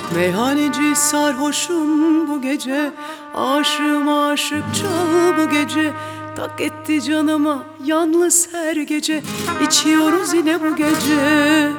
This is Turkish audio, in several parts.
Meyhaneci sarhoşum bu gece, aşığım aşık çal bu gece. Tak etti canıma yalnız her gece, içiyoruz yine bu gece.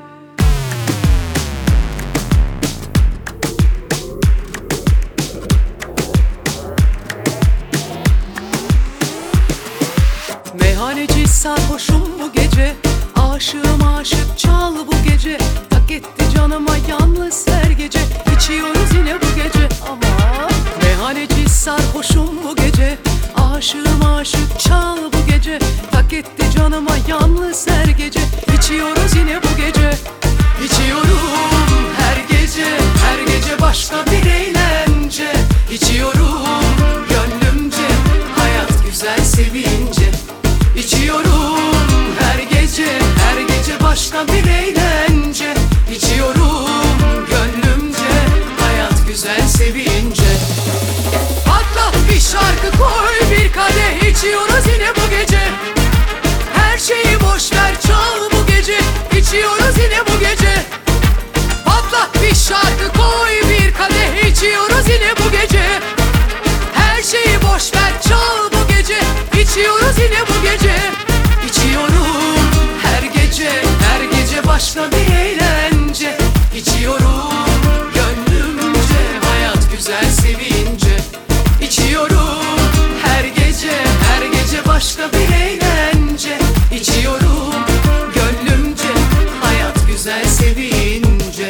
Meyhaneci sarhoşum bu gece, aşığım aşık çal bu gece. Tak etti canıma yalnız her gece, içiyoruz yine bu gece. Ama meyhaneci sarhoşum bu gece, aşığım aşık çal bu gece. Tak etti canıma yalnız her gece, içiyoruz yine bu gece. İçiyorum her gece, her gece başka bir eğlence. İçiyorum gönlümce, hayat güzel sevince. İçiyorum her gece, her gece başka bir eğlence. İçiyorum gönlümce, hayat güzel sevince. Patlat bir şarkı koy bir kadeh, içiyoruz yine bu gece. Her şeyi boş ver çal bu gece, içiyoruz yine bu gece. Patlat bir şarkı koy bir kadeh, içiyoruz yine bu gece. Her şeyi boş ver çal bu gece, içiyoruz yine bu gece. İçiyorum her gece, her gece başka bir eğlence. İçiyorum gönlümce, hayat güzel sevince. İçiyorum her gece, her gece başka bir eğlence. İçiyorum gönlümce, hayat güzel sevince.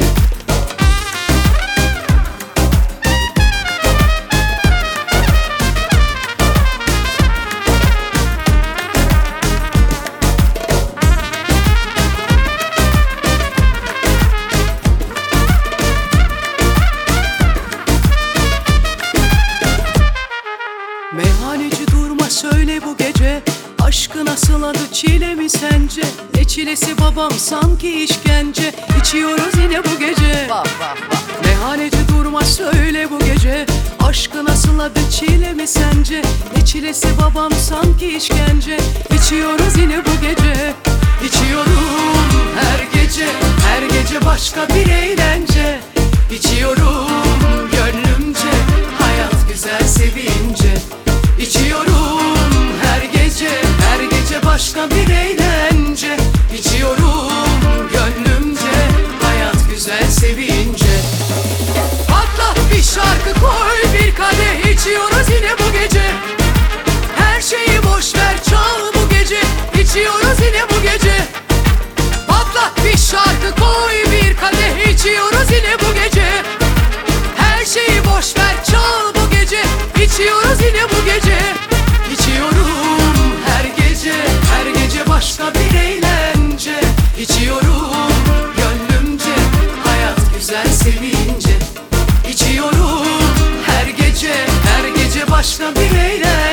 Meyhaneci durma söyle bu gece, aşkı nasıl adı çile mi sence? Ne çilesi babam sanki işkence, içiyoruz yine bu gece. Meyhaneci durma söyle bu gece, aşkı nasıl adı çile mi sence? Ne çilesi babam sanki işkence, içiyoruz yine bu gece. İçiyorum her gece, her gece başka bir eğlence. İçiyorum gönlümce, hayat güzel sevince. İçiyorum her gece, her gece başka bir eğlence. İçiyorum gönlümce, hayat güzel sevince. Patlat bir şarkı koy bir kadeh, içiyoruz yine bu gece. Her şeyi boş ver çal bu gece, içiyoruz yine bu gece. Patlat bir şarkı koy bir kadeh, içiyoruz yine bu gece. Her şeyi boş ver çal bu gece, içiyoruz yine bu gece. İçiyorum her gece, her gece başka bir eğlence. İçiyorum gönlümce, hayat güzel sevince. İçiyorum her gece, her gece başka bir eğlence.